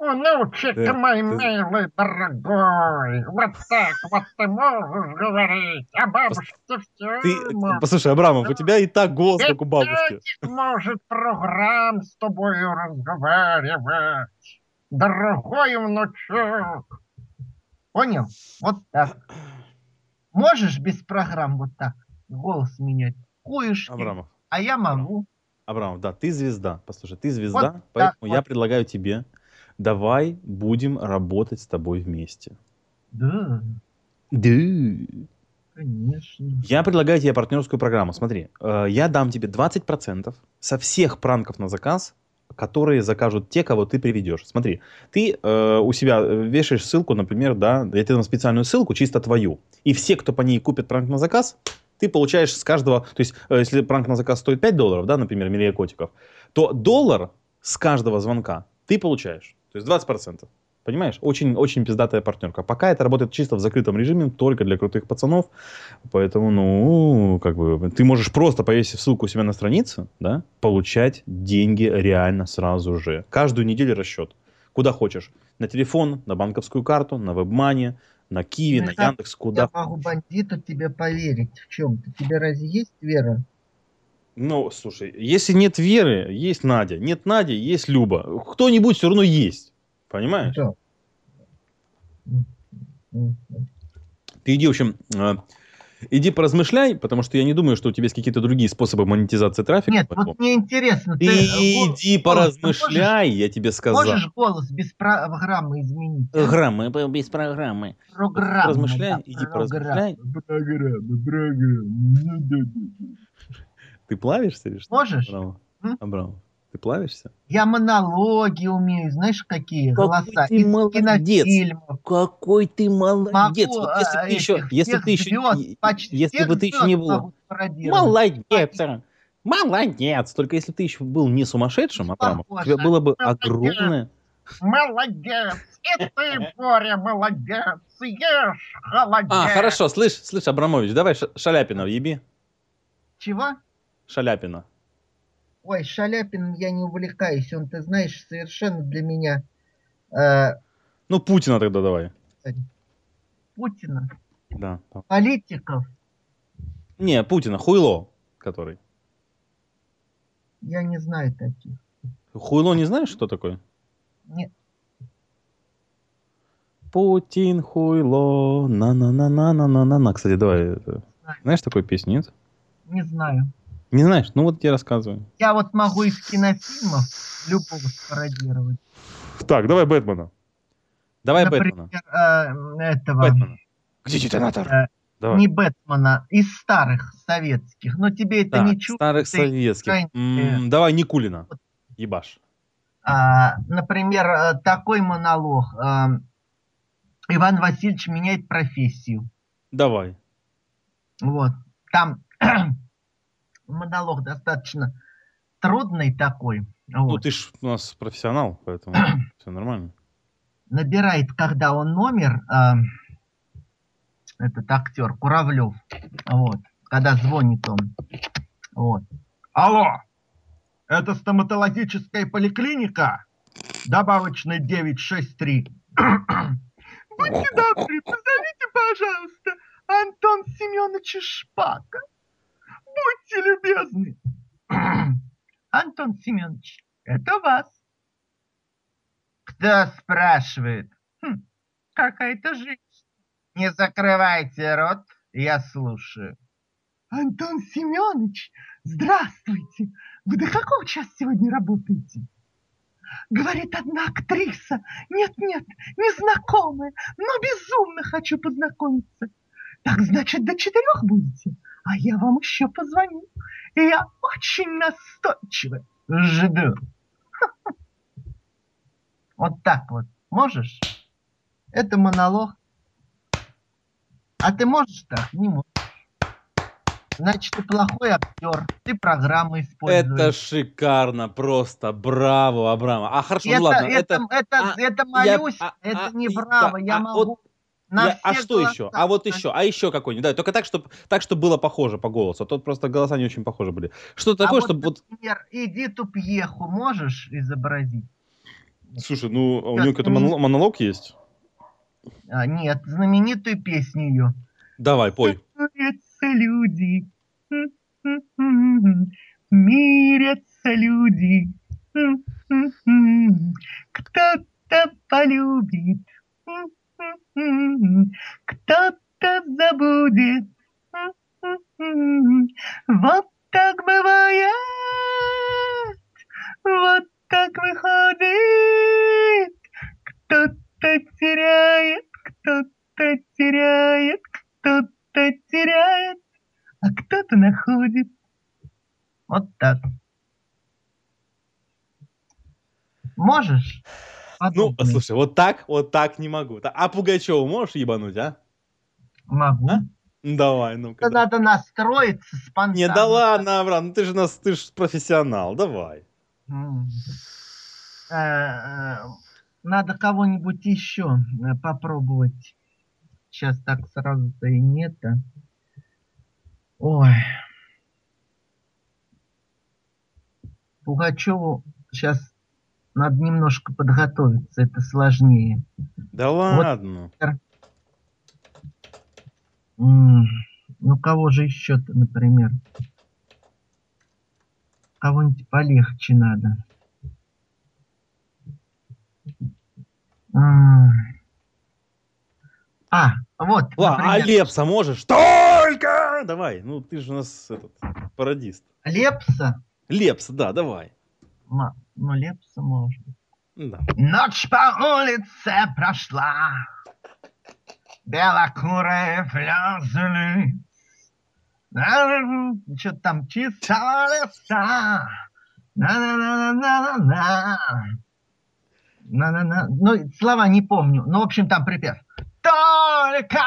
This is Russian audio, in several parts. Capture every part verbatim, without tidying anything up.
Внучек Э, мой ты милый, дорогой, вот так вот ты можешь говорить, а пос бабушке ты, все э, можно. послушай, Абрамов, у Да. тебя и так голос, как у бабушки. Пятнадцать может программ с тобой разговаривать, дорогой внучок. Понял? Вот так. Можешь без программ вот так голос менять? Куешки. Абрамов, А я Абрамов, могу. Абрамов, да, ты звезда. Послушай, ты Вот звезда, так поэтому я вот. предлагаю тебе, давай будем работать с тобой вместе. Да, Да. конечно. Я предлагаю тебе партнерскую программу. Смотри, э, я дам тебе двадцать процентов со всех пранков на заказ, которые закажут те, кого ты приведешь. Смотри, ты э, у себя вешаешь ссылку, например, да, я тебе дам специальную ссылку, чисто твою. И все, кто по ней купит пранк на заказ, ты получаешь с каждого, то есть, э, если пранк на заказ стоит пять долларов, да, например, Милия Котиков, то доллар с каждого звонка ты получаешь. То есть двадцать процентов. Понимаешь? Очень, очень пиздатая партнерка. Пока это работает чисто в закрытом режиме, только для крутых пацанов. Поэтому, ну, как бы, ты можешь просто, повесив ссылку у себя на странице, да, получать деньги реально сразу же. Каждую неделю расчет. Куда хочешь. На телефон, на банковскую карту, на WebMoney, на Киви, Ну на и как Яндекс, я куда могу хочешь. бандиту тебе поверить в чем-то? Тебе разве есть вера? Ну, слушай, если нет Веры, есть Надя. Нет Нади, есть Люба. Кто-нибудь все равно есть. Понимаешь? Да. М, м, м. Ты иди, в общем, э, иди поразмышляй, потому что я не думаю, что у тебя есть какие-то другие способы монетизации трафика Нет, вот по-любому. мне интересно, ты э, Ты го- иди голос ты можешь, поразмышляй, я тебе сказал. можешь голос без программы изменить, а? Программы б- без программы. Вот иди Программы, да, поразмышляй, иди программы, поразмышляй. программы, программы. Ну, да, да, да. Ты плавишься или что? Можешь? Абрамов, М? Абрамов, ты плавишься? Я монологи умею, знаешь, какие Какой голоса ты из молодец! кинофильмов. Какой ты молодец! Могу Вот если бы а, ты еще, этих если бы всех ты еще, звезд, и- и- почти если всех бы ты еще звезд не был могу пародировать. молодец, Почти а, молодец, только если бы ты еще был не не сумасшедшим, Абрамов, у тебя похоже. было бы Молодец. огромное. Молодец! И ты, Боря, молодец! Ешь, А, холодец! хорошо, слышь, слышь, Абрамович, давай Ш- Шаляпина въеби. Чего? Шаляпина. Ой, Шаляпиным я не увлекаюсь. Он, ты знаешь, совершенно для меня э, Ну, Путина тогда давай. Путина, Да. политиков, Не, Путина, хуйло, который. я не знаю таких. Хуйло не знаешь, что такое? Не, Путин, хуйло, на-на-на-на-на-на-на. Кстати, давай, это... знаю, знаешь такую песню, нет? не знаю. Не знаешь? Ну вот я рассказываю. Я вот могу из кинофильмов любого спародировать. Так, давай Бэтмена. Давай Например, Бэтмена. э, этого, Бэтмена. Где детонатор? э, Давай. не Бэтмена, из старых советских. Но тебе это Так, не чудо, старых ты, советских. крайне, э, М, давай Никулина. вот, Ебаш. а, например, э, такой монолог. а, Иван Васильевич меняет профессию. Давай. Вот. Там монолог достаточно трудный такой. Ну, Вот. ты ж у нас профессионал, поэтому все нормально. Набирает, когда он номер, а, этот актер Куравлев, вот, когда звонит он. Вот. Алло, это стоматологическая поликлиника? Добавочный девять шесть три. Будьте добры, позовите, пожалуйста, Антон Семеновича Шпака. Будьте любезны. Антон Семенович, это вас. Кто спрашивает? Хм, какая-то женщина. Не закрывайте рот, я слушаю. Антон Семенович, здравствуйте. Вы до какого часа сегодня работаете? Говорит одна актриса. Нет-нет, незнакомая, но безумно хочу познакомиться. Так значит, до четырех будете? А я вам еще позвоню. И я очень настойчиво жду. Вот так вот. Можешь? Это монолог. А ты можешь так? Не можешь. Значит, ты плохой актер. Ты программы Это используешь. шикарно, просто браво, Абрама. А хорошо, ну Это, ладно, это, это, это, а, это я, молюсь, а, это а, не и- браво. да, Я а вот, могу на я, а все что еще? А голоса. вот еще, а еще какой-нибудь, да, только так, чтобы, так, чтобы было похоже по голосу, а тут просто голоса не очень похожи были. Что А такое, вот, чтобы вот, например, Эдиту Пьеху можешь изобразить? Слушай, ну а у Сейчас него какой-то знаменит- монолог, монолог есть? а, нет, знаменитую песню ее. Давай, пой. Мирятся люди, м-м-м, мирятся люди, м-м-м, кто-то полюбит, м-м-м, кто-то забудет. М-м-м. Вот так бывает, вот так выходит, кто-то теряет, кто-то теряет, кто-то теряет, а кто-то находит. Вот так. Можешь? Ну, Подобное. слушай, вот так, вот так не могу. Та- А Пугачеву можешь ебануть, а? Могу. А? Ну, давай, ну-ка. Это Да. надо настроиться Не, да спонтанно. ладно, Авраам, ну ты же нас, ты же профессионал, давай. М. Э, э, Надо кого-нибудь еще э, попробовать. Сейчас так сразу-то и нет. а. Ой, Пугачеву сейчас надо немножко подготовиться, это сложнее. Да Вот, ладно. например, м, ну кого же еще-то, например? Кого-нибудь полегче надо. М, А, вот, Ла, а например, Лепса можешь? Только! Давай, ну ты же у нас этот, пародист. Лепса. Лепса, да, давай. Ма- Ну, Лепса может. Да. Ночь по улице прошла, белокурые флёзели. Что-то там чисто леса. На-на-на-на-на-на. На-на-на. Ну, слова не помню. Ну, в общем, там припев. Только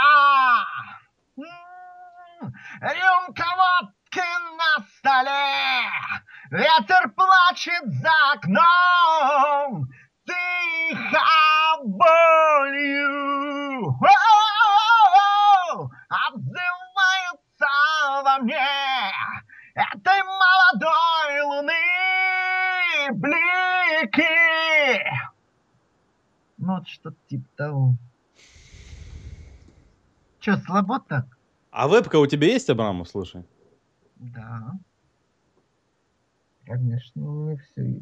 м, рюмка водки на столе, ветер плачет за окном, тихо болью о-о-о-о, отзываются во мне этой молодой луны блики. Ну, вот что-то типа того. Че, слабо так? А вебка у тебя есть, Абрамов, слушай? Да, конечно, у меня все есть.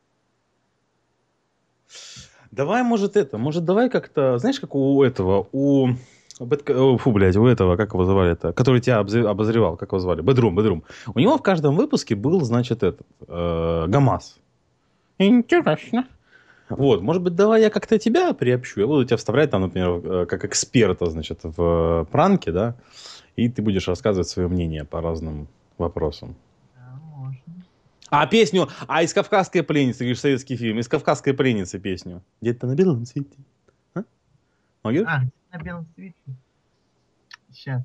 Давай, может, это, может, давай как-то, знаешь, как у этого, у... Бэтка- о, Фу, блядь, у этого, как его звали это, который тебя обзе- обозревал, как его звали? Бедрум, Бедрум. У него в каждом выпуске был, значит, этот, э, ГАМАЗ. Интересно. Вот, может быть, давай я как-то тебя приобщу. Я буду тебя вставлять там, например, э, как эксперта, значит, в э, пранке, да, и ты будешь рассказывать свое мнение по разным вопросам. Да, можно. А песню, а из «Кавказской пленницы», ты говоришь, советский фильм, из «Кавказской пленницы» песню. Где-то на белом свете. А? Могешь? А, на белом свете. Сейчас.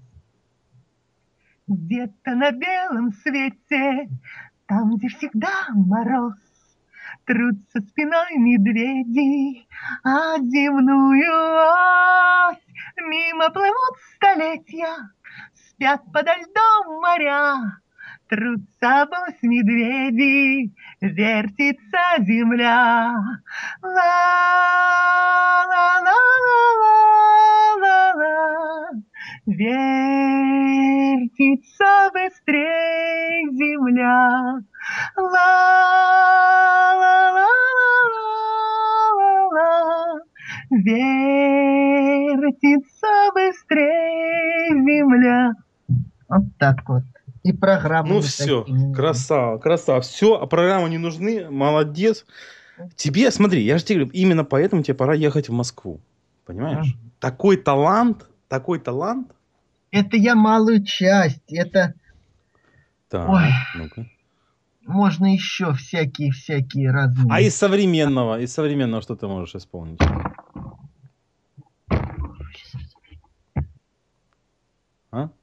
Где-то на белом свете, там, где всегда мороз, трутся спиной медведи, а земную ось мимо плывут столетия, спят подо льдом моря, трутся бось медведи, вертится земля. Ла-ла-ла-ла-ла-ла. Вертится быстрей земля. Ла-ла-ла-ла-ла-ла. Вертится быстрей земля. Вот так вот. И программы Ну никакие все, не нужны. красава, красава. Все, а программы не нужны, молодец. Тебе, смотри, я же тебе говорю, именно поэтому тебе пора ехать в Москву. Понимаешь? Мгм. Такой талант, такой талант. Это я малую часть. Это, ой, Так, ну-ка. можно еще всякие-всякие А разные. из современного, из современного что ты можешь исполнить? А?